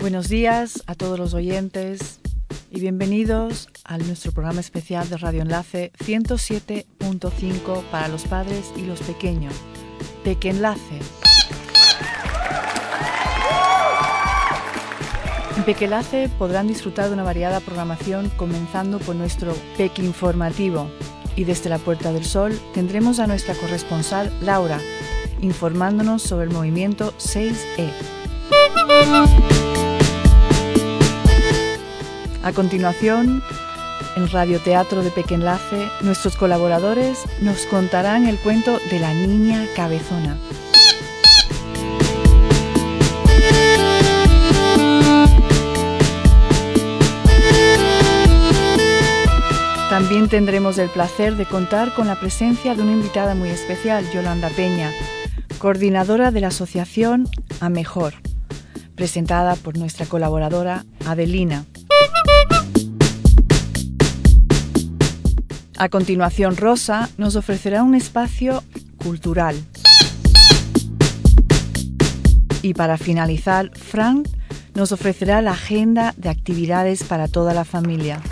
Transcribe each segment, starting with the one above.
Buenos días a todos los oyentes y bienvenidos a nuestro programa especial de Radio Enlace 107.5 para los padres y los pequeños, Pequenlace. En Pequenlace podrán disfrutar de una variada programación comenzando por nuestro Peque Informativo y desde la Puerta del Sol tendremos a nuestra corresponsal Laura informándonos sobre el movimiento 6E. A continuación, en Radioteatro de Pequenlace, nuestros colaboradores nos contarán el cuento de la niña cabezona. También tendremos el placer de contar con la presencia de una invitada muy especial, Yolanda Peña, coordinadora de la asociación A Mejor, presentada por nuestra colaboradora Adelina. A continuación, Rosa nos ofrecerá un espacio cultural. Y para finalizar, Frank nos ofrecerá la agenda de actividades para toda la familia.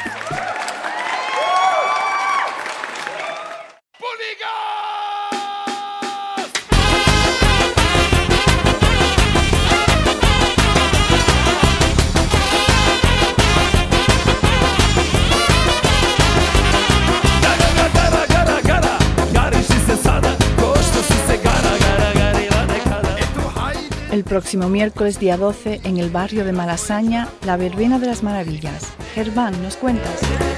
El próximo miércoles día 12, en el barrio de Malasaña, la verbena de las maravillas. Germán, ¿nos cuentas?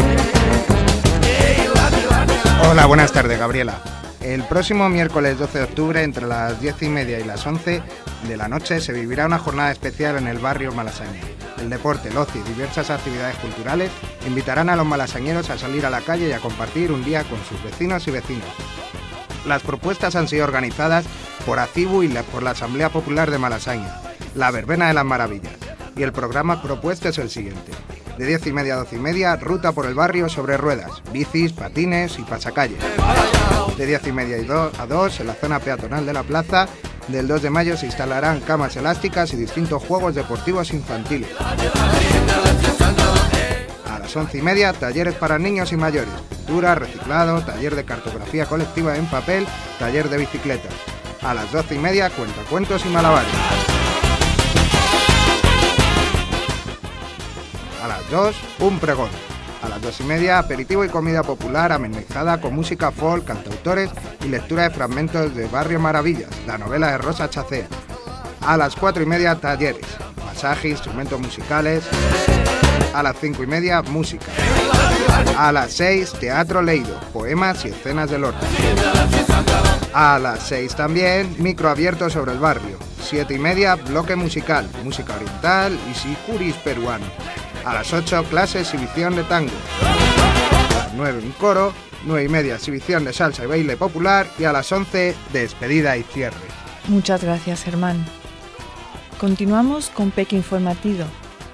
Hola, buenas tardes, Gabriela. El próximo miércoles 12 de octubre, entre las 10:30 y las 11 de la noche, se vivirá una jornada especial en el barrio Malasaña. El deporte, el ocio y diversas actividades culturales invitarán a los malasañeros a salir a la calle y a compartir un día con sus vecinos y vecinas. Las propuestas han sido organizadas por ACIBU y por la Asamblea Popular de Malasaña, la verbena de las maravillas, y el programa propuesto es el siguiente: de 10:30 a 12:30, ruta por el barrio sobre ruedas, bicis, patines y pasacalles. De 10:30 a 2, en la zona peatonal de la plaza del 2 de mayo se instalarán camas elásticas y distintos juegos deportivos infantiles. A las 11:30, talleres para niños y mayores, pintura, reciclado, taller de cartografía colectiva en papel, taller de bicicletas. A las 12:30, cuentacuentos y malabares. A las 2, un pregón. A las 2:30, aperitivo y comida popular amenizada con música folk, cantautores y lectura de fragmentos de Barrio Maravillas, la novela de Rosa Chacea. A las 4:30, talleres, masaje, instrumentos musicales. A las 5:30, música. A las 6, teatro leído, poemas y escenas del orden. A las 6 también, micro abierto sobre el barrio. 7:30, bloque musical, música oriental y sicuris peruano. A las 8, clase exhibición de tango. A las 9, un coro. 9:30, exhibición de salsa y baile popular. Y a las 11, despedida y cierre. Muchas gracias, Germán. Continuamos con Peque Informativo.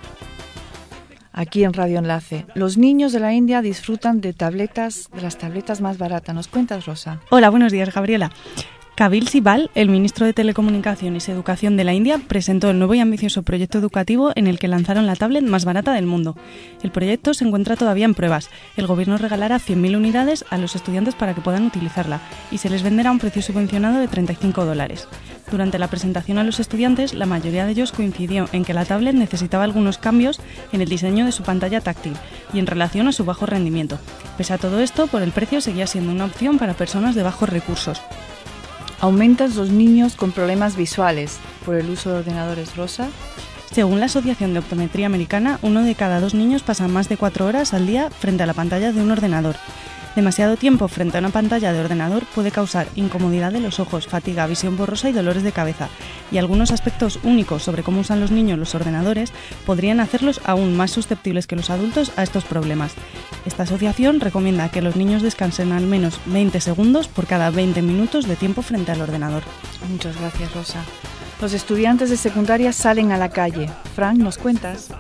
Aquí en Radio Enlace, los niños de la India disfrutan de las tabletas más baratas. ¿Nos cuentas, Rosa? Hola, buenos días, Gabriela. Kapil Sibal, el ministro de Telecomunicaciones y Educación de la India, presentó el nuevo y ambicioso proyecto educativo en el que lanzaron la tablet más barata del mundo. El proyecto se encuentra todavía en pruebas. El gobierno regalará 100.000 unidades a los estudiantes para que puedan utilizarla y se les venderá a un precio subvencionado de $35. Durante la presentación a los estudiantes, la mayoría de ellos coincidió en que la tablet necesitaba algunos cambios en el diseño de su pantalla táctil y en relación a su bajo rendimiento. Pese a todo esto, por el precio seguía siendo una opción para personas de bajos recursos. ¿Aumentan los niños con problemas visuales por el uso de ordenadores, Rosa? Según la Asociación de Optometría Americana, 1 de cada 2 niños pasa más de 4 horas al día frente a la pantalla de un ordenador. Demasiado tiempo frente a una pantalla de ordenador puede causar incomodidad de los ojos, fatiga, visión borrosa y dolores de cabeza. Y algunos aspectos únicos sobre cómo usan los niños los ordenadores podrían hacerlos aún más susceptibles que los adultos a estos problemas. Esta asociación recomienda que los niños descansen al menos 20 segundos por cada 20 minutos de tiempo frente al ordenador. Muchas gracias, Rosa. Los estudiantes de secundaria salen a la calle. Frank, ¿nos cuentas?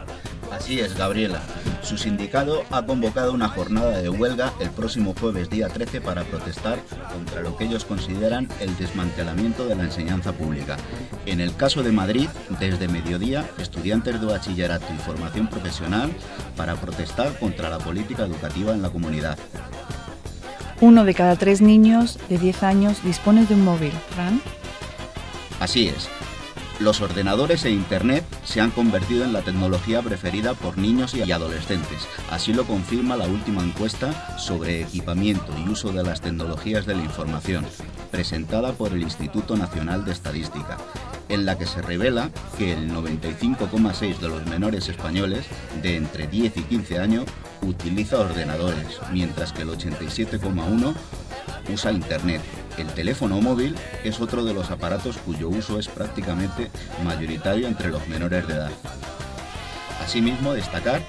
Así es, Gabriela. Su sindicato ha convocado una jornada de huelga el próximo jueves día 13 para protestar contra lo que ellos consideran el desmantelamiento de la enseñanza pública. En el caso de Madrid, desde mediodía, estudiantes de bachillerato y formación profesional para protestar contra la política educativa en la comunidad. 1 de cada 3 niños de 10 años dispone de un móvil. ¿Fran? Así es. Los ordenadores e Internet se han convertido en la tecnología preferida por niños y adolescentes. Así lo confirma la última encuesta sobre equipamiento y uso de las tecnologías de la información, presentada por el Instituto Nacional de Estadística, en la que se revela que el 95,6% de los menores españoles de entre 10 y 15 años utiliza ordenadores, mientras que el 87,1% usa Internet. El teléfono móvil es otro de los aparatos cuyo uso es prácticamente mayoritario entre los menores de edad. Asimismo, destacar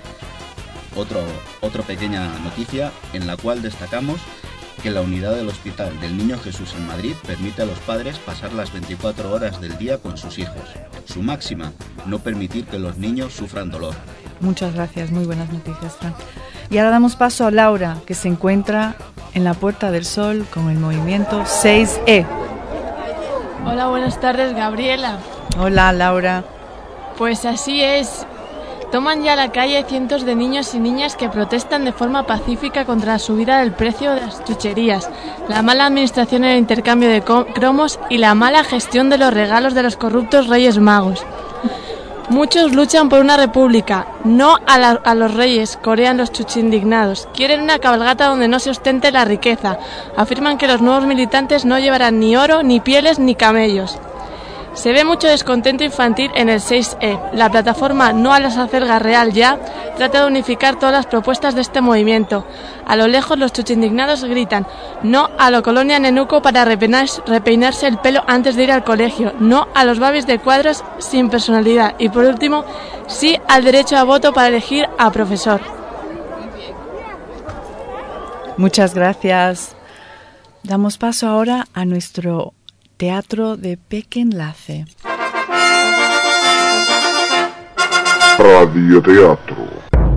otra pequeña noticia en la cual destacamos que la unidad del Hospital del Niño Jesús en Madrid permite a los padres pasar las 24 horas del día con sus hijos. Su máxima, no permitir que los niños sufran dolor. Muchas gracias, muy buenas noticias, Fran. Y ahora damos paso a Laura, que se encuentra en la Puerta del Sol con el movimiento 6E. Hola, buenas tardes, Gabriela. Hola, Laura. Pues así es. Toman ya la calle cientos de niños y niñas que protestan de forma pacífica contra la subida del precio de las chucherías, la mala administración en el intercambio de cromos y la mala gestión de los regalos de los corruptos Reyes Magos. Muchos luchan por una república, no a los reyes, corean los chuchindignados. Quieren una cabalgata donde no se ostente la riqueza. Afirman que los nuevos militantes no llevarán ni oro, ni pieles, ni camellos. Se ve mucho descontento infantil en el 6E. La plataforma No a la Acelga Real Ya trata de unificar todas las propuestas de este movimiento. A lo lejos los chuchindignados gritan no a la colonia Nenuco para repeinarse el pelo antes de ir al colegio, no a los babis de cuadros sin personalidad y por último, sí al derecho a voto para elegir a profesor. Muchas gracias. Damos paso ahora a nuestro Teatro de Pequenlace. Radioteatro.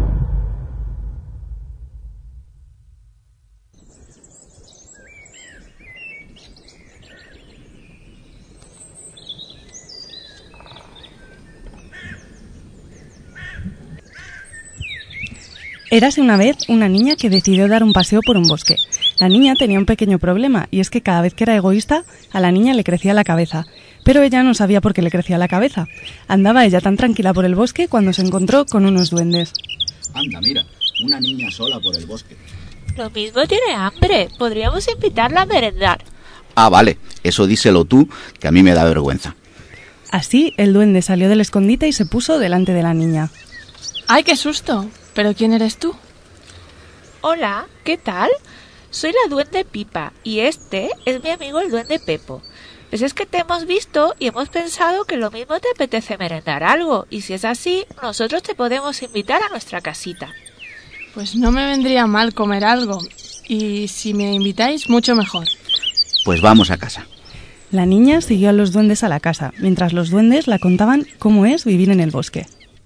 Érase una vez una niña que decidió dar un paseo por un bosque. La niña tenía un pequeño problema, y es que cada vez que era egoísta, a la niña le crecía la cabeza. Pero ella no sabía por qué le crecía la cabeza. Andaba ella tan tranquila por el bosque cuando se encontró con unos duendes. Anda, mira, una niña sola por el bosque. Lo mismo tiene hambre. Podríamos invitarla a merendar. Ah, vale, eso díselo tú, que a mí me da vergüenza. Así, el duende salió del escondite y se puso delante de la niña. ¡Ay, qué susto! ¿Pero quién eres tú? Hola, ¿qué tal? Soy la duende Pipa y este es mi amigo el duende Pepo. Pues es que te hemos visto y hemos pensado que lo mismo te apetece merendar algo, y si es así, nosotros te podemos invitar a nuestra casita. Pues no me vendría mal comer algo, y si me invitáis, mucho mejor. Pues vamos a casa. La niña siguió a los duendes a la casa, mientras los duendes la contaban cómo es vivir en el bosque.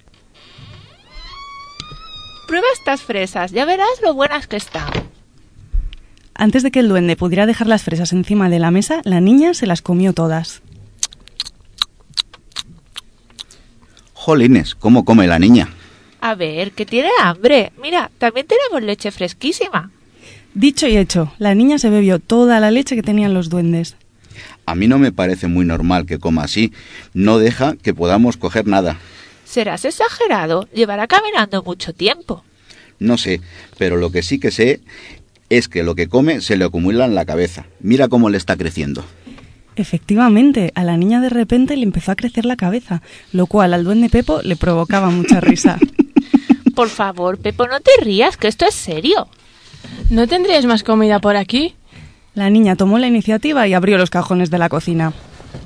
Prueba estas fresas, ya verás lo buenas que están. Antes de que el duende pudiera dejar las fresas encima de la mesa, la niña se las comió todas. Jolines, ¿cómo come la niña? A ver, que tiene hambre. Mira, también tenemos leche fresquísima. Dicho y hecho, la niña se bebió toda la leche que tenían los duendes. A mí no me parece muy normal que coma así. No deja que podamos coger nada. Serás exagerado. Llevará caminando mucho tiempo. No sé, pero lo que sí que sé es que lo que come se le acumula en la cabeza. Mira cómo le está creciendo. Efectivamente, a la niña de repente le empezó a crecer la cabeza, lo cual al duende Pepo le provocaba mucha risa. Por favor, Pepo, no te rías, que esto es serio. ¿No tendríais más comida por aquí? La niña tomó la iniciativa y abrió los cajones de la cocina.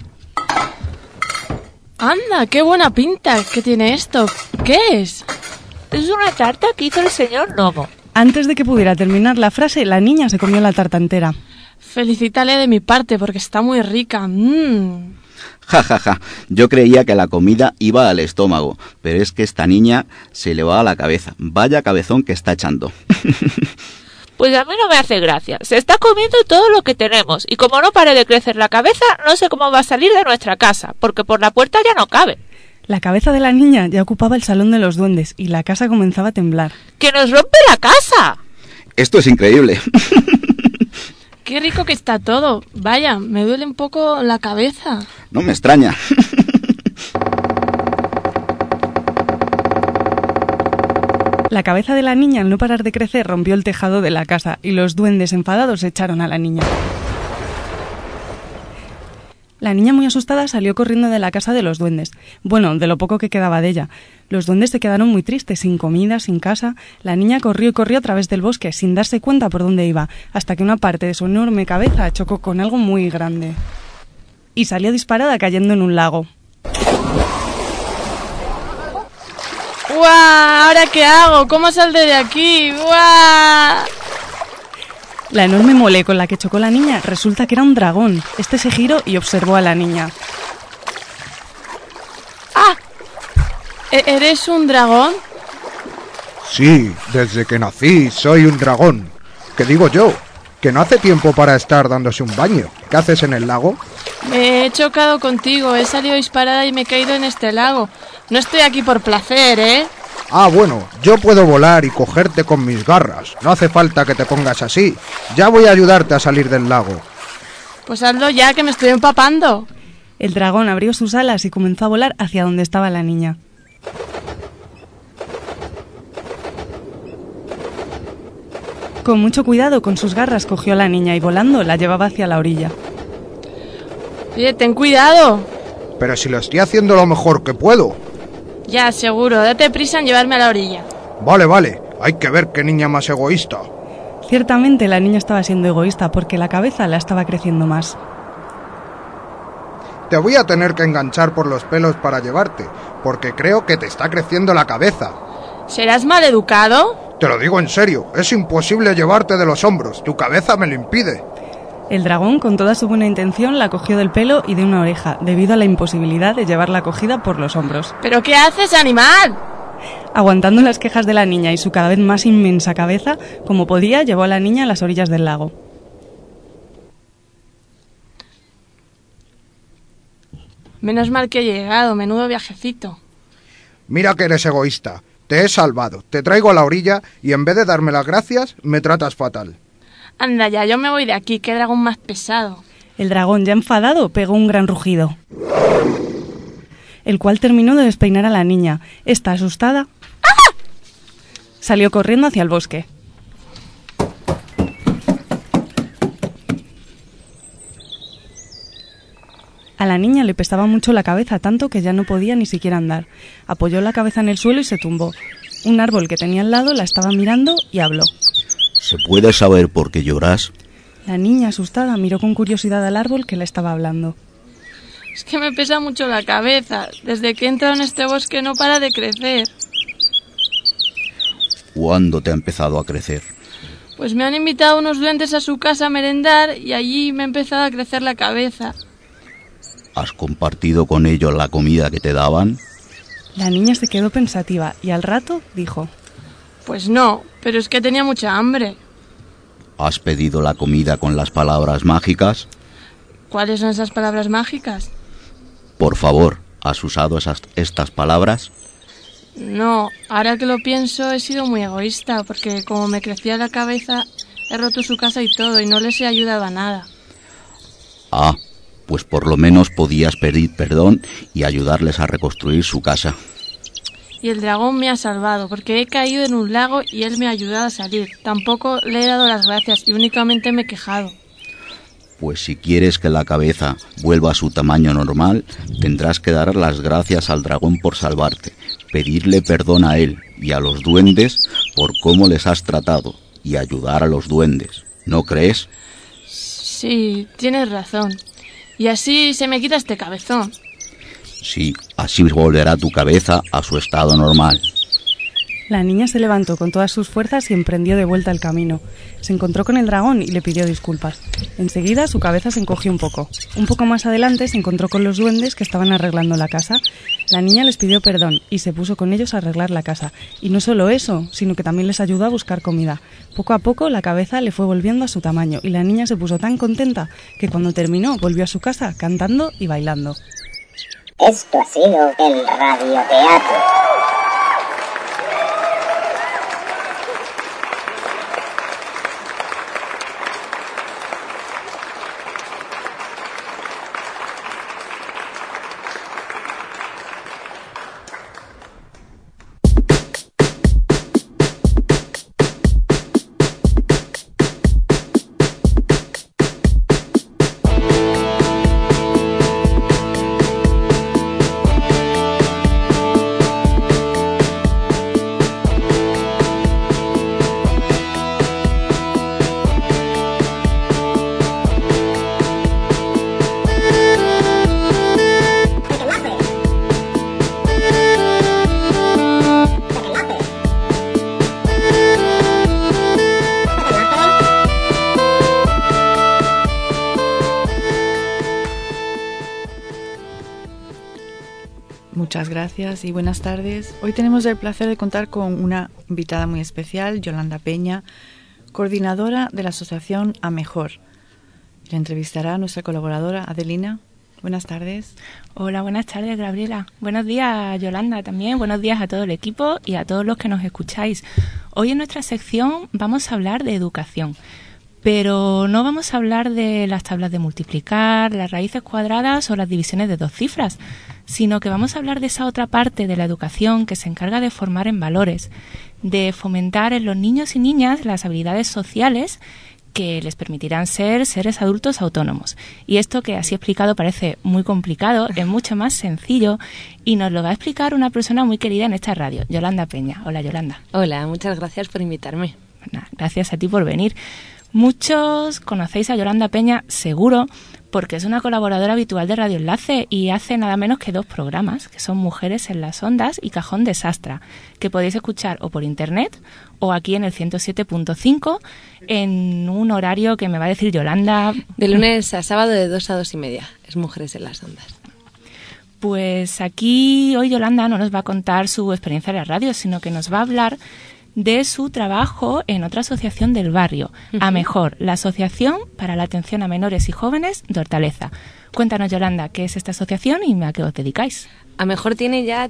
¡Anda, qué buena pinta que tiene esto! ¿Qué es? Es una tarta que hizo el señor Gnomo. Antes de que pudiera terminar la frase, la niña se comió la tarta entera. Felicítale de mi parte porque está muy rica. Ja, ja, ja. Yo creía que la comida iba al estómago, pero es que esta niña se le va a la cabeza. Vaya cabezón que está echando. Pues a mí no me hace gracia. Se está comiendo todo lo que tenemos y como no pare de crecer la cabeza, no sé cómo va a salir de nuestra casa, porque por la puerta ya no cabe. La cabeza de la niña ya ocupaba el salón de los duendes y la casa comenzaba a temblar. ¡Que nos rompe la casa! Esto es increíble. ¡Qué rico que está todo! Vaya, me duele un poco la cabeza. No me extraña. La cabeza de la niña, al no parar de crecer, rompió el tejado de la casa y los duendes enfadados echaron a la niña. La niña, muy asustada, salió corriendo de la casa de los duendes. Bueno, de lo poco que quedaba de ella. Los duendes se quedaron muy tristes, sin comida, sin casa. La niña corrió y corrió a través del bosque, sin darse cuenta por dónde iba, hasta que una parte de su enorme cabeza chocó con algo muy grande. Y salió disparada cayendo en un lago. ¡Guau! ¿Ahora qué hago? ¿Cómo saldré de aquí? ¡Guau! La enorme mole con la que chocó la niña resulta que era un dragón. Este se giró y observó a la niña. ¡Ah! ¿Eres un dragón? Sí, desde que nací soy un dragón. ¿Qué digo yo? Que no hace tiempo para estar dándose un baño. ¿Qué haces en el lago? Me he chocado contigo, he salido disparada y me he caído en este lago. No estoy aquí por placer, ¿eh? Ah, bueno, yo puedo volar y cogerte con mis garras. No hace falta que te pongas así. Ya voy a ayudarte a salir del lago. Pues hazlo ya, que me estoy empapando. El dragón abrió sus alas y comenzó a volar hacia donde estaba la niña. Con mucho cuidado, con sus garras, cogió a la niña y volando la llevaba hacia la orilla. Oye, ten cuidado. Pero si lo estoy haciendo lo mejor que puedo. Ya, seguro, date prisa en llevarme a la orilla. Vale, hay que ver qué niña más egoísta. Ciertamente la niña estaba siendo egoísta porque la cabeza la estaba creciendo más. Te voy a tener que enganchar por los pelos para llevarte, porque creo que te está creciendo la cabeza. ¿Serás maleducado? Te lo digo en serio, es imposible llevarte de los hombros, tu cabeza me lo impide. El dragón, con toda su buena intención, la cogió del pelo y de una oreja, debido a la imposibilidad de llevarla cogida por los hombros. ¿Pero qué haces, animal? Aguantando las quejas de la niña y su cada vez más inmensa cabeza, como podía, llevó a la niña a las orillas del lago. Menos mal que he llegado, menudo viajecito. Mira que eres egoísta, te he salvado, te traigo a la orilla y en vez de darme las gracias, me tratas fatal. Anda ya, yo me voy de aquí, qué dragón más pesado. El dragón, ya enfadado, pegó un gran rugido, el cual terminó de despeinar a la niña. Esta, asustada, salió corriendo hacia el bosque. A la niña le pesaba mucho la cabeza, tanto que ya no podía ni siquiera andar. Apoyó la cabeza en el suelo y se tumbó. Un árbol que tenía al lado la estaba mirando y habló. ¿Se puede saber por qué lloras? La niña, asustada, miró con curiosidad al árbol que le estaba hablando. Es que me pesa mucho la cabeza. Desde que he entrado en este bosque no para de crecer. ¿Cuándo te ha empezado a crecer? Pues me han invitado unos duendes a su casa a merendar y allí me ha empezado a crecer la cabeza. ¿Has compartido con ellos la comida que te daban? La niña se quedó pensativa y al rato dijo. Pues no, pero es que tenía mucha hambre. ¿Has pedido la comida con las palabras mágicas? ¿Cuáles son esas palabras mágicas? Por favor, ¿has usado estas palabras? No, ahora que lo pienso he sido muy egoísta, porque como me crecía la cabeza, he roto su casa y todo, y no les he ayudado a nada. Ah, pues por lo menos podías pedir perdón y ayudarles a reconstruir su casa. Y el dragón me ha salvado, porque he caído en un lago y él me ha ayudado a salir. Tampoco le he dado las gracias y únicamente me he quejado. Pues si quieres que la cabeza vuelva a su tamaño normal, tendrás que dar las gracias al dragón por salvarte, pedirle perdón a él y a los duendes por cómo les has tratado y ayudar a los duendes, ¿no crees? Sí, tienes razón. Y así se me quita este cabezón. Sí, así volverá tu cabeza a su estado normal. La niña se levantó con todas sus fuerzas y emprendió de vuelta el camino. Se encontró con el dragón y le pidió disculpas. Enseguida su cabeza se encogió un poco. Un poco más adelante se encontró con los duendes que estaban arreglando la casa. La niña les pidió perdón y se puso con ellos a arreglar la casa. Y no solo eso, sino que también les ayudó a buscar comida. Poco a poco la cabeza le fue volviendo a su tamaño y la niña se puso tan contenta que cuando terminó volvió a su casa cantando y bailando. Esto ha sido el radioteatro. Muchas gracias y buenas tardes. Hoy tenemos el placer de contar con una invitada muy especial, Yolanda Peña, coordinadora de la asociación A Mejor. La entrevistará nuestra colaboradora Adelina. Buenas tardes. Hola, buenas tardes, Gabriela. Buenos días, Yolanda, también. Buenos días a todo el equipo y a todos los que nos escucháis. Hoy en nuestra sección vamos a hablar de educación, pero no vamos a hablar de las tablas de multiplicar, las raíces cuadradas o las divisiones de 2 cifras, sino que vamos a hablar de esa otra parte de la educación que se encarga de formar en valores, de fomentar en los niños y niñas las habilidades sociales que les permitirán ser seres adultos autónomos. Y esto que así explicado parece muy complicado, es mucho más sencillo y nos lo va a explicar una persona muy querida en esta radio, Yolanda Peña. Hola, Yolanda. Hola, muchas gracias por invitarme. Gracias a ti por venir. Muchos conocéis a Yolanda Peña, seguro, porque es una colaboradora habitual de Radio Enlace y hace nada menos que 2 programas, que son Mujeres en las Ondas y Cajón de Sastra, que podéis escuchar o por internet o aquí en el 107.5 en un horario que me va a decir Yolanda. De lunes a sábado de 2 a 2 y media, es Mujeres en las Ondas. Pues aquí hoy Yolanda no nos va a contar su experiencia en la radio, sino que nos va a hablar de su trabajo en otra asociación del barrio, A Mejor, la Asociación para la Atención a Menores y Jóvenes de Hortaleza. Cuéntanos, Yolanda, ¿qué es esta asociación y a qué os dedicáis? A Mejor tiene ya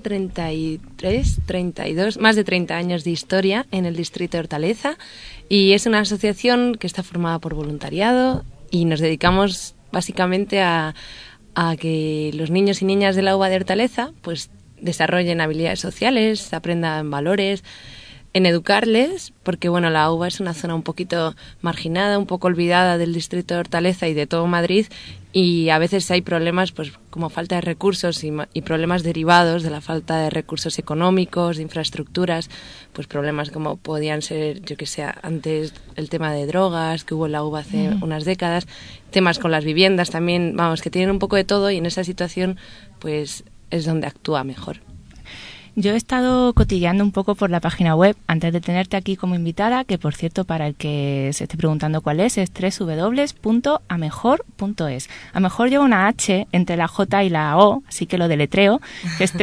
32, más de 30 años de historia en el distrito de Hortaleza y es una asociación que está formada por voluntariado y nos dedicamos básicamente a que los niños y niñas de la UBA de Hortaleza pues desarrollen habilidades sociales, aprendan valores, en educarles, porque bueno, la UBA es una zona un poquito marginada, un poco olvidada del distrito de Hortaleza y de todo Madrid, y a veces hay problemas pues como falta de recursos y problemas derivados de la falta de recursos económicos, de infraestructuras, pues problemas como podían ser, yo que sé, antes el tema de drogas que hubo en la UBA hace unas décadas, temas con las viviendas también, vamos, que tienen un poco de todo y en esa situación pues es donde actúa Mejor. Yo he estado cotilleando un poco por la página web antes de tenerte aquí como invitada, que por cierto, para el que se esté preguntando cuál es www.amejor.es. A Mejor lleva una H entre la J y la O, así que lo deletreo, que es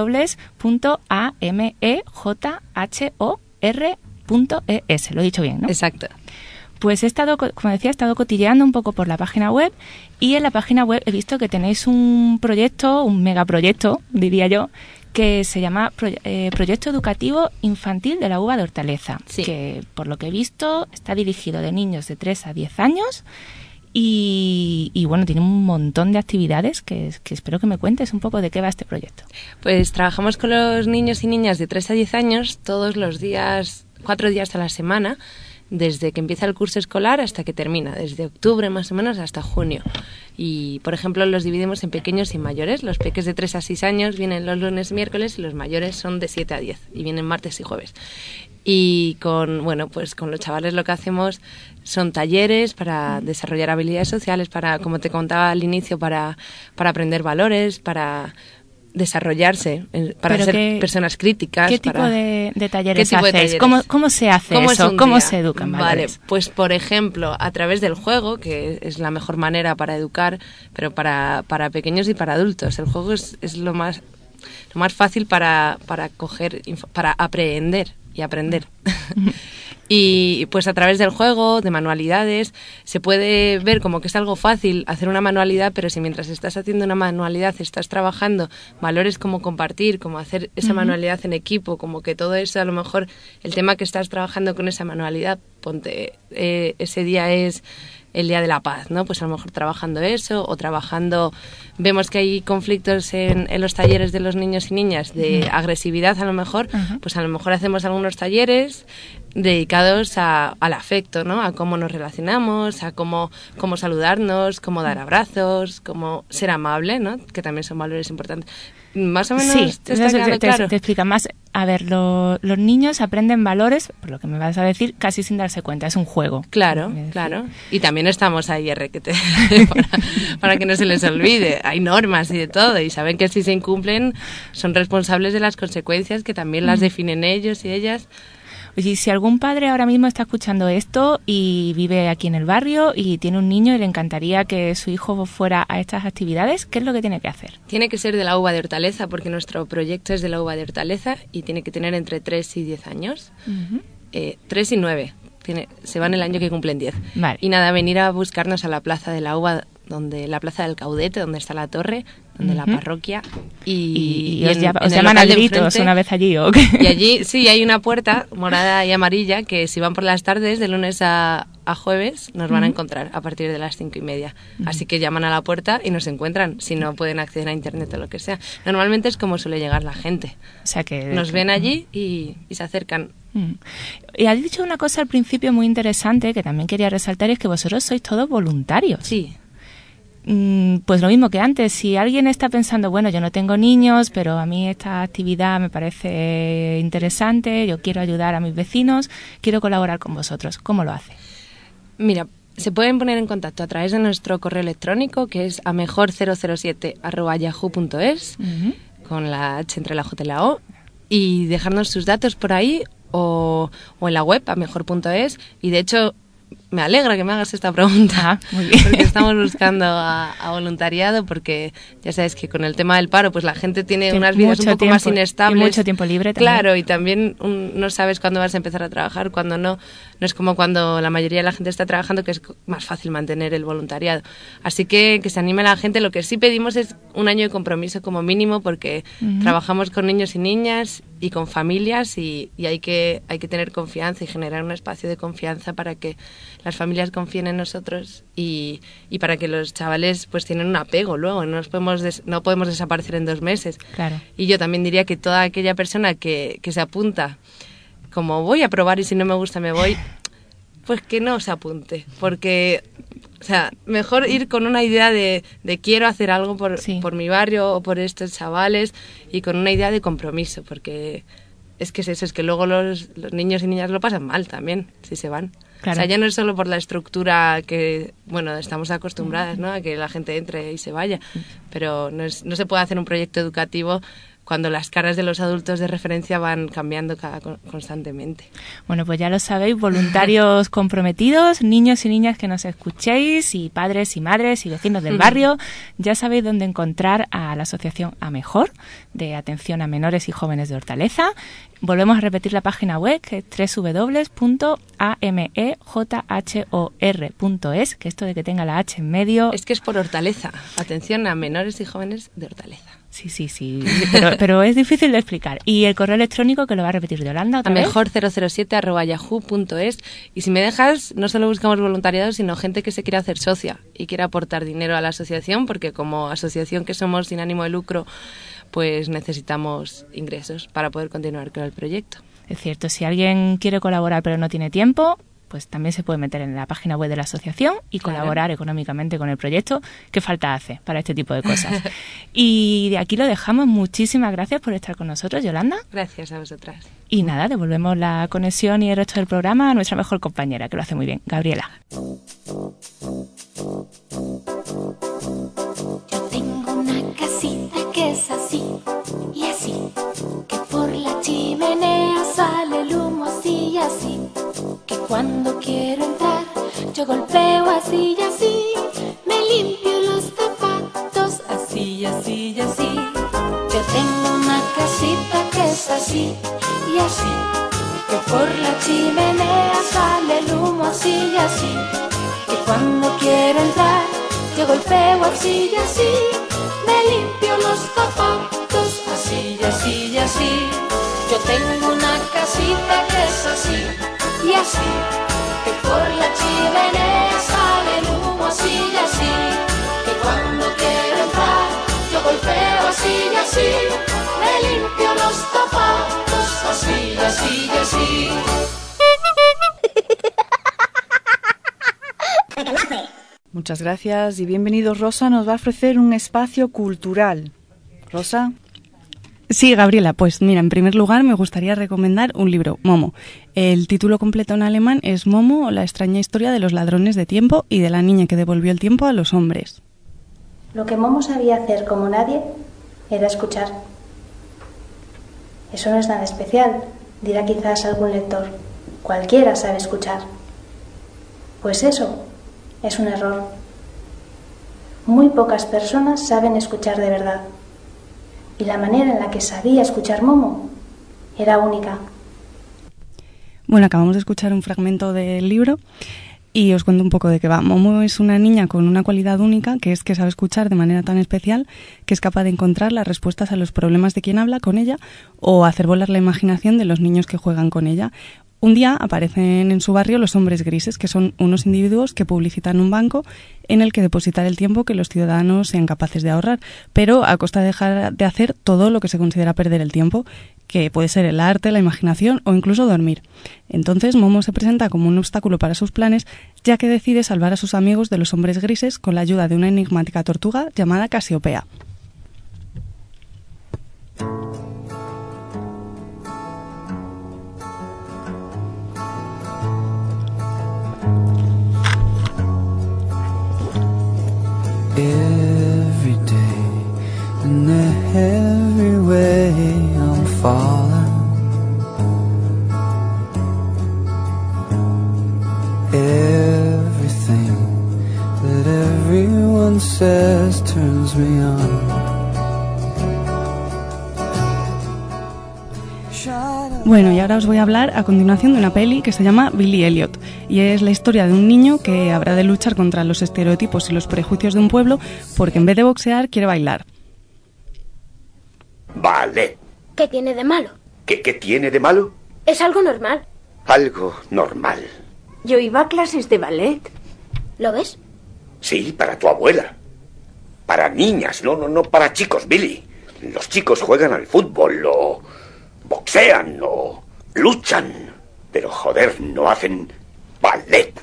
www.amejhor.es. Lo he dicho bien, ¿no? Exacto. Pues he estado, como decía, he estado cotilleando un poco por la página web y en la página web he visto que tenéis un proyecto, un megaproyecto, diría yo, que se llama Proyecto Educativo Infantil de la UBA de Hortaleza, sí, que por lo que he visto está dirigido de niños de 3 a 10 años y bueno, tiene un montón de actividades que espero que me cuentes un poco de qué va este proyecto. Pues trabajamos con los niños y niñas de 3 a 10 años todos los días, 4 días a la semana, desde que empieza el curso escolar hasta que termina, desde octubre más o menos hasta junio. Y, por ejemplo, los dividimos en pequeños y mayores. Los peques de 3 a 6 años vienen los lunes y miércoles y los mayores son de 7 a 10 y vienen martes y jueves. Y con los chavales lo que hacemos son talleres para desarrollar habilidades sociales, para, como te contaba al inicio, para aprender valores, para desarrollarse para ser personas críticas. ¿Qué tipo de talleres hacéis? ¿Cómo se hace eso? ¿Cómo se educan valores? Vale, pues por ejemplo, a través del juego, que es la mejor manera para educar, pero para pequeños y para adultos. El juego es lo más fácil para aprender y aprender. Y pues a través del juego, de manualidades, se puede ver como que es algo fácil hacer una manualidad, pero si mientras estás haciendo una manualidad estás trabajando valores como compartir, como hacer esa manualidad en equipo, como que todo eso, a lo mejor el tema que estás trabajando con esa manualidad, ponte, ese día es el Día de la Paz, ¿no? Pues a lo mejor trabajando eso o trabajando... Vemos que hay conflictos en los talleres de los niños y niñas de agresividad a lo mejor, pues a lo mejor hacemos algunos talleres dedicados al afecto, ¿no? A cómo nos relacionamos, a cómo saludarnos, cómo dar abrazos, cómo ser amable, ¿no? Que también son valores importantes. Más o menos sí, te está quedando claro. Te explica más. A ver, los niños aprenden valores, por lo que me vas a decir, casi sin darse cuenta. Es un juego. Claro. Y también estamos ahí, para que no se les olvide. Hay normas y de todo, y saben que si se incumplen son responsables de las consecuencias que también las definen ellos y ellas. Oye, si algún padre ahora mismo está escuchando esto y vive aquí en el barrio y tiene un niño y le encantaría que su hijo fuera a estas actividades, ¿qué es lo que tiene que hacer? Tiene que ser de la UBA de Hortaleza, porque nuestro proyecto es de la UBA de Hortaleza y tiene que tener entre 3 y 10 años. 3 y 9. Se van el año que cumplen 10. Vale. Y nada, venir a buscarnos a la plaza de la UBA, la plaza del Caudete, donde está la torre, donde la parroquia, y os llaman a gritos una vez allí, ¿o qué? Y allí sí hay una puerta morada y amarilla que si van por las tardes de lunes a jueves nos van a encontrar a partir de las 5:30. Así que llaman a la puerta y nos encuentran, si no pueden acceder a internet o lo que sea. Normalmente es como suele llegar la gente. O sea que nos ven allí y se acercan. Y has dicho una cosa al principio muy interesante que también quería resaltar, y es que vosotros sois todos voluntarios. Sí. Pues lo mismo que antes, si alguien está pensando, bueno, yo no tengo niños, pero a mí esta actividad me parece interesante, yo quiero ayudar a mis vecinos, quiero colaborar con vosotros, ¿cómo lo hace? Mira, se pueden poner en contacto a través de nuestro correo electrónico, que es amejor007@yahoo.es, con la H entre la J y la O, y dejarnos sus datos por ahí o en la web amejor.es. Y de hecho me alegra que me hagas esta pregunta, muy bien. Porque estamos buscando a voluntariado, porque ya sabes que con el tema del paro pues la gente tiene unas vidas un poco más inestables. Y mucho tiempo libre también. Claro, y también no sabes cuándo vas a empezar a trabajar, cuándo no. No es como cuando la mayoría de la gente está trabajando, que es más fácil mantener el voluntariado. Así que se anime la gente. Lo que sí pedimos es un año de compromiso como mínimo, porque trabajamos con niños y niñas y con familias, y hay que tener confianza y generar un espacio de confianza para que las familias confíen en nosotros y para que los chavales pues tienen un apego luego. No podemos desaparecer en 2 meses. Claro. Y yo también diría que toda aquella persona que se apunta como voy a probar y si no me gusta me voy, pues que no se apunte, porque o sea, mejor ir con una idea de quiero hacer algo por mi barrio o por estos chavales, y con una idea de compromiso, porque es que es eso, es que luego los niños y niñas lo pasan mal también si se van. Claro. O sea, ya no es solo por la estructura que, bueno, estamos acostumbradas, ¿no?, a que la gente entre y se vaya, pero no se puede hacer un proyecto educativo cuando las caras de los adultos de referencia van cambiando constantemente. Bueno, pues ya lo sabéis, voluntarios comprometidos, niños y niñas que nos escuchéis, y padres y madres y vecinos del barrio, ya sabéis dónde encontrar a la asociación Amejor, de atención a menores y jóvenes de Hortaleza. Volvemos a repetir la página web, que es www.amejor.es, que esto de que tenga la H en medio... Es que es por Hortaleza, atención a menores y jóvenes de Hortaleza. Sí, pero es difícil de explicar. Y el correo electrónico, que lo va a repetir Yolanda otra vez. Amejor007@yahoo.es. Y si me dejas, no solo buscamos voluntariados, sino gente que se quiera hacer socia y quiera aportar dinero a la asociación, porque como asociación que somos sin ánimo de lucro, pues necesitamos ingresos para poder continuar con el proyecto. Es cierto, si alguien quiere colaborar pero no tiene tiempo, pues también se puede meter en la página web de la asociación y colaborar económicamente con el proyecto. ¿Qué falta hace para este tipo de cosas? Y de aquí lo dejamos. Muchísimas gracias por estar con nosotros, Yolanda. Gracias a vosotras. Y nada, devolvemos la conexión y el resto del programa a nuestra mejor compañera, que lo hace muy bien, Gabriela. Yo tengo una casita que es así y así, que por la chimenea sale el humo así y así, que cuando quiero entrar yo golpeo así y así, me limpio los zapatos así y así y así. Yo tengo una casita que es así y así, que por la chimenea sale el humo así y así, que cuando quiero entrar yo golpeo así y así, me limpio los zapatos así y así y así. Yo tengo una casita que es así y así, que por la chimenea sale el humo así y así, que cuando quiero entrar yo golpeo así y así, me limpio los zapatos así y así y así. Muchas gracias y bienvenidos. Rosa nos va a ofrecer un espacio cultural. Rosa. Sí, Gabriela, pues mira, en primer lugar me gustaría recomendar un libro, Momo. El título completo en alemán es Momo, la extraña historia de los ladrones de tiempo y de la niña que devolvió el tiempo a los hombres. Lo que Momo sabía hacer como nadie era escuchar. Eso no es nada especial, dirá quizás algún lector. Cualquiera sabe escuchar. Pues eso es un error. Muy pocas personas saben escuchar de verdad. Y la manera en la que sabía escuchar Momo era única. Bueno, acabamos de escuchar un fragmento del libro y os cuento un poco de qué va. Momo es una niña con una cualidad única, que es que sabe escuchar de manera tan especial que es capaz de encontrar las respuestas a los problemas de quien habla con ella o hacer volar la imaginación de los niños que juegan con ella. Un día aparecen en su barrio los hombres grises, que son unos individuos que publicitan un banco en el que depositar el tiempo que los ciudadanos sean capaces de ahorrar, pero a costa de dejar de hacer todo lo que se considera perder el tiempo, que puede ser el arte, la imaginación o incluso dormir. Entonces Momo se presenta como un obstáculo para sus planes, ya que decide salvar a sus amigos de los hombres grises con la ayuda de una enigmática tortuga llamada Casiopea. Every day, in every way, I'm falling. Everything that everyone says turns me on. Bueno, y ahora os voy a hablar a continuación de una peli que se llama Billy Elliot, y es la historia de un niño que habrá de luchar contra los estereotipos y los prejuicios de un pueblo porque en vez de boxear quiere bailar. Ballet. ¿Qué tiene de malo? ¿Qué tiene de malo? Es algo normal. Algo normal. Yo iba a clases de ballet. ¿Lo ves? Sí, para tu abuela. Para niñas, no para chicos, Billy. Los chicos juegan al fútbol o boxean o luchan, pero joder, no hacen ballet.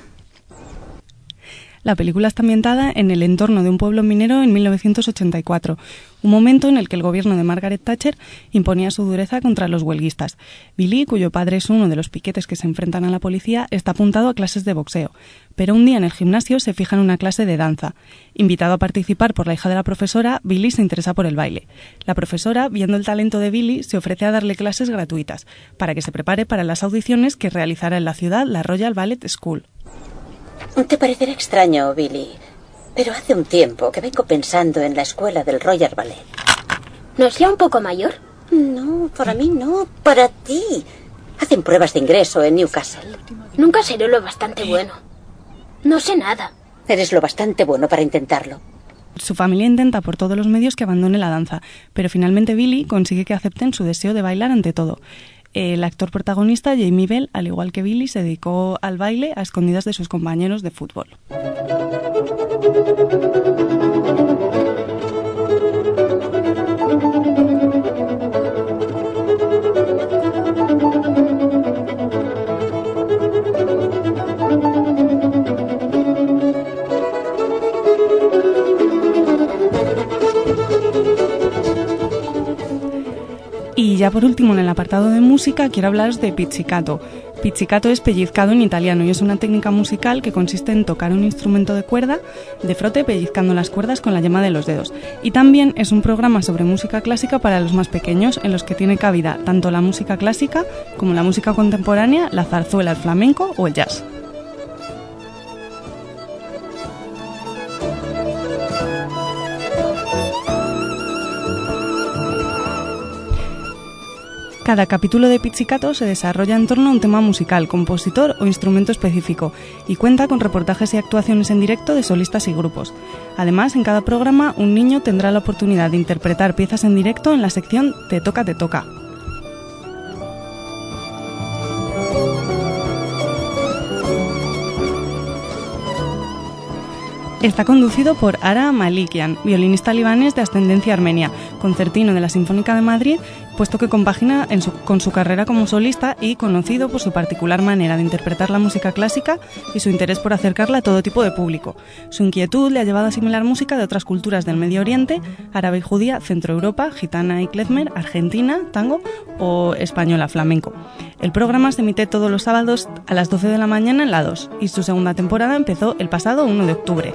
La película está ambientada en el entorno de un pueblo minero en 1984, un momento en el que el gobierno de Margaret Thatcher imponía su dureza contra los huelguistas. Billy, cuyo padre es uno de los piquetes que se enfrentan a la policía, está apuntado a clases de boxeo, pero un día en el gimnasio se fija en una clase de danza. Invitado a participar por la hija de la profesora, Billy se interesa por el baile. La profesora, viendo el talento de Billy, se ofrece a darle clases gratuitas, para que se prepare para las audiciones que realizará en la ciudad la Royal Ballet School. Te parecerá extraño, Billy, pero hace un tiempo que vengo pensando en la escuela del Royal Ballet. ¿No es ya un poco mayor? No, para mí no, para ti. Hacen pruebas de ingreso en Newcastle. Nunca seré lo bastante bueno. No sé nada. Eres lo bastante bueno para intentarlo. Su familia intenta por todos los medios que abandone la danza, pero finalmente Billy consigue que acepten su deseo de bailar ante todo. El actor protagonista, Jamie Bell, al igual que Billy, se dedicó al baile a escondidas de sus compañeros de fútbol. ya por último, en el apartado de música, quiero hablaros de pizzicato. Pizzicato es pellizcado en italiano y es una técnica musical que consiste en tocar un instrumento de cuerda de frote pellizcando las cuerdas con la yema de los dedos. Y también es un programa sobre música clásica para los más pequeños, en los que tiene cabida tanto la música clásica como la música contemporánea, la zarzuela, el flamenco o el jazz. Cada capítulo de Pizzicato se desarrolla en torno a un tema musical, compositor o instrumento específico y cuenta con reportajes y actuaciones en directo de solistas y grupos. Además, en cada programa un niño tendrá la oportunidad de interpretar piezas en directo en la sección Te toca, te toca. Está conducido por Ara Malikian, violinista libanés de ascendencia armenia, concertino de la Sinfónica de Madrid, puesto que compagina con su carrera como solista y conocido por su particular manera de interpretar la música clásica y su interés por acercarla a todo tipo de público. Su inquietud le ha llevado a asimilar música de otras culturas del Medio Oriente, árabe y judía, Centroeuropa, gitana y klezmer, argentina, tango o española, flamenco. El programa se emite todos los sábados a las 12 de la mañana en la 2 y su segunda temporada empezó el pasado 1 de octubre.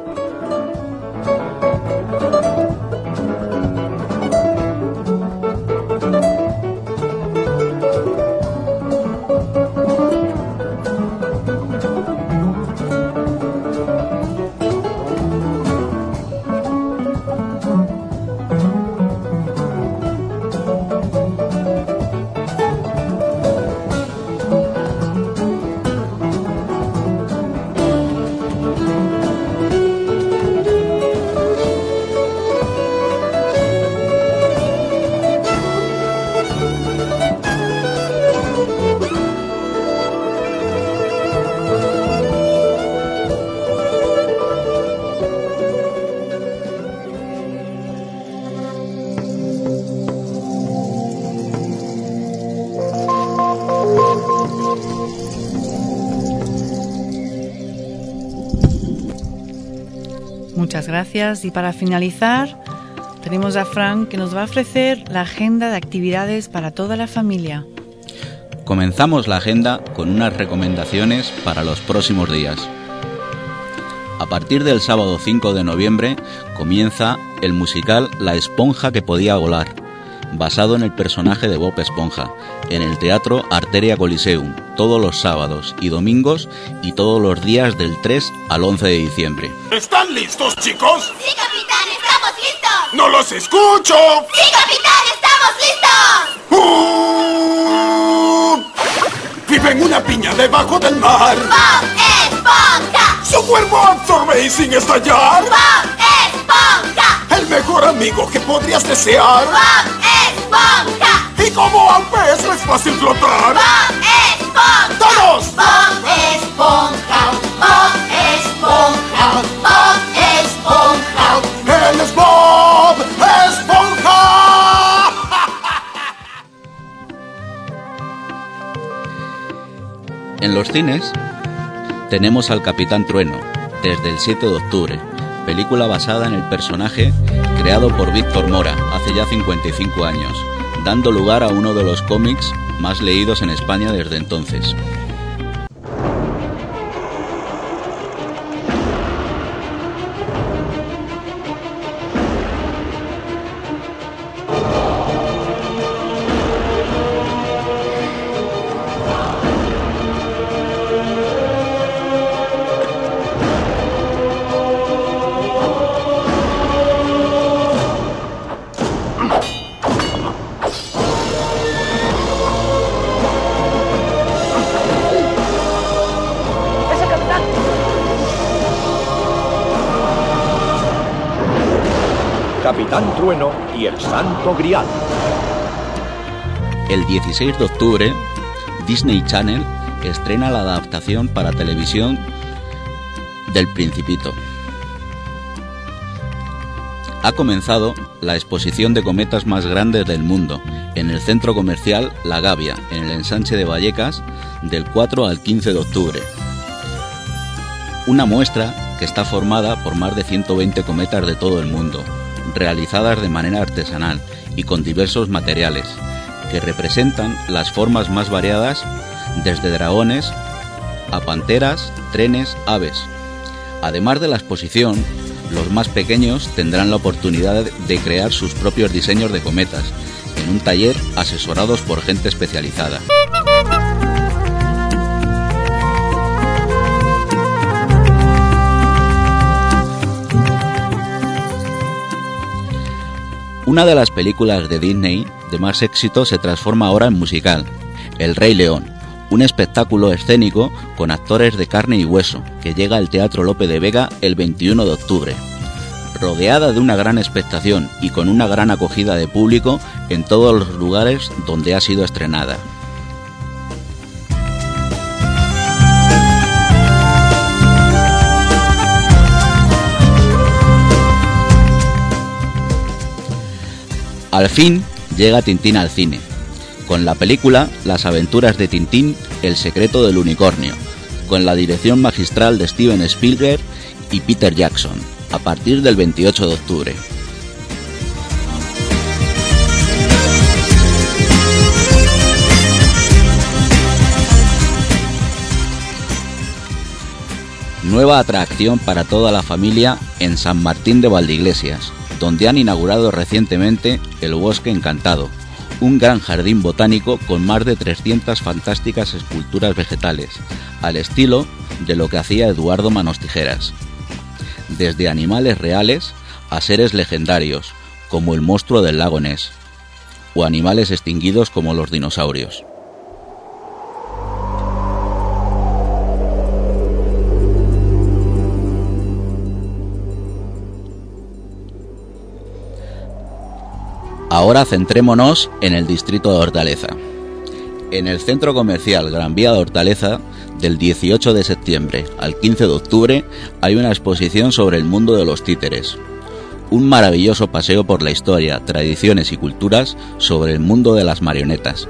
Muchas gracias. Y para finalizar, tenemos a Frank, que nos va a ofrecer la agenda de actividades para toda la familia. Comenzamos la agenda con unas recomendaciones para los próximos días. A partir del sábado 5 de noviembre comienza el musical La esponja que podía volar, basado en el personaje de Bob Esponja, en el Teatro Arteria Coliseum, todos los sábados y domingos y todos los días del 3 al 11 de diciembre. ¿Están listos, chicos? ¡Sí, capitán! ¡Estamos listos! ¡No los escucho! ¡Sí, capitán! ¡Estamos listos! Vive en una piña debajo del mar. ¡Bob Esponja! Su cuerpo absorbe y sin estallar. ¡Bob Esponja! El mejor amigo que podrías desear. ¡Bob Esponja! Y como a un pez no es fácil flotar. ¡Bob Esponja! ¡Todos! ¡Bob Esponja! ¡Bob Esponja! ¡Bob Esponja! ¡Él es Bob Esponja! En los cines tenemos al Capitán Trueno, desde el 7 de octubre, película basada en el personaje creado por Víctor Mora hace ya 55 años, dando lugar a uno de los cómics más leídos en España desde entonces. Capitán Trueno y el Santo Grial. El 16 de octubre, Disney Channel estrena la adaptación para televisión del Principito. Ha comenzado la exposición de cometas más grandes del mundo en el centro comercial La Gavia, en el ensanche de Vallecas, del 4 al 15 de octubre. Una muestra que está formada por más de 120 cometas de todo el mundo, realizadas de manera artesanal y con diversos materiales, que representan las formas más variadas, desde dragones a panteras, trenes, aves. Además de la exposición, los más pequeños tendrán la oportunidad de crear sus propios diseños de cometas en un taller asesorados por gente especializada. Una de las películas de Disney de más éxito se transforma ahora en musical, El Rey León, un espectáculo escénico con actores de carne y hueso que llega al Teatro Lope de Vega el 21 de octubre. Rodeada de una gran expectación y con una gran acogida de público en todos los lugares donde ha sido estrenada. Al fin llega Tintín al cine, con la película Las aventuras de Tintín, el secreto del unicornio, con la dirección magistral de Steven Spielberg y Peter Jackson, a partir del 28 de octubre. Nueva atracción para toda la familia en San Martín de Valdeiglesias, donde han inaugurado recientemente el Bosque Encantado, un gran jardín botánico con más de 300 fantásticas esculturas vegetales, al estilo de lo que hacía Eduardo Manos Tijeras. Desde animales reales a seres legendarios, como el monstruo del lago Ness, o animales extinguidos como los dinosaurios. Ahora centrémonos en el distrito de Hortaleza. En el centro comercial Gran Vía de Hortaleza, del 18 de septiembre al 15 de octubre, hay una exposición sobre el mundo de los títeres. Un maravilloso paseo por la historia, tradiciones y culturas sobre el mundo de las marionetas.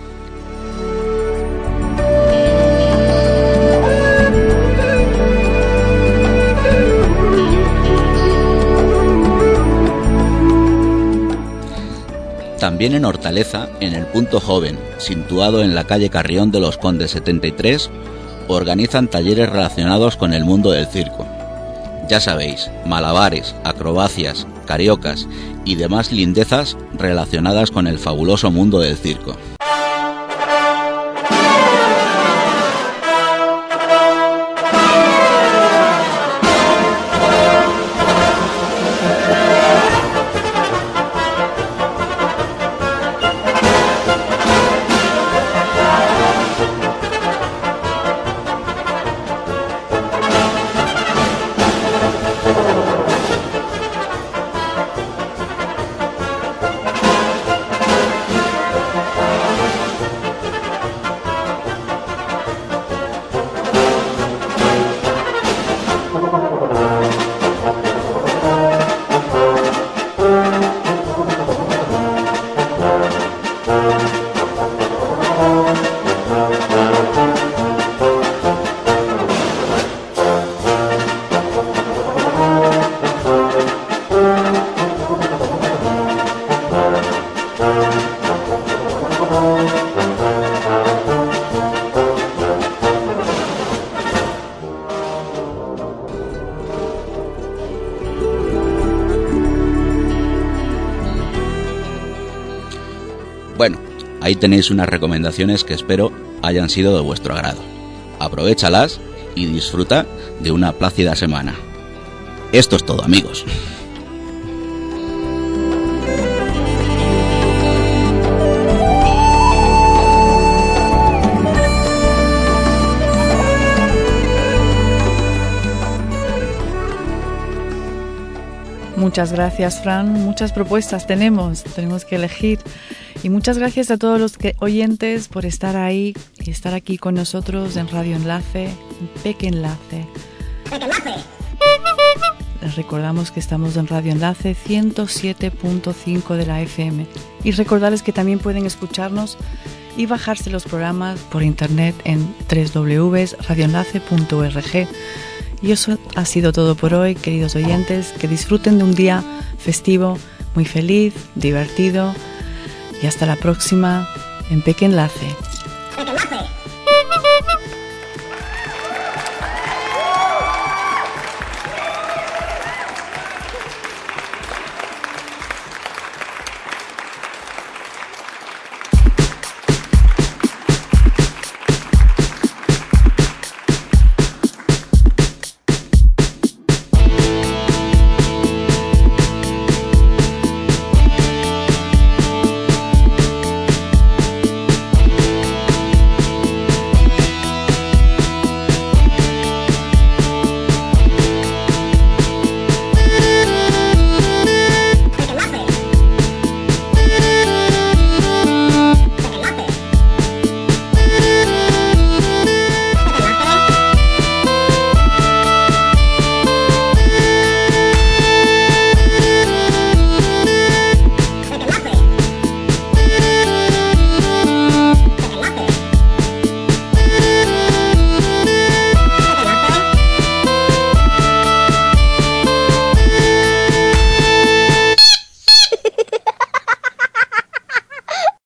También en Hortaleza, en el Punto Joven, situado en la calle Carrión de los Condes 73, organizan talleres relacionados con el mundo del circo. Ya sabéis, malabares, acrobacias, cariocas y demás lindezas relacionadas con el fabuloso mundo del circo. Bueno, ahí tenéis unas recomendaciones que espero hayan sido de vuestro agrado. Aprovéchalas y disfruta de una plácida semana. Esto es todo, amigos. Muchas gracias, Fran. Muchas propuestas tenemos que elegir. Y muchas gracias a todos los oyentes por estar ahí y estar aquí con nosotros en Radio Enlace, Peque Enlace. Les recordamos que estamos en Radio Enlace 107.5 de la FM. Y recordarles que también pueden escucharnos y bajarse los programas por internet en www.radioenlace.org. Y eso ha sido todo por hoy, queridos oyentes. Que disfruten de un día festivo, muy feliz, divertido. y hasta la próxima en Peque Enlace.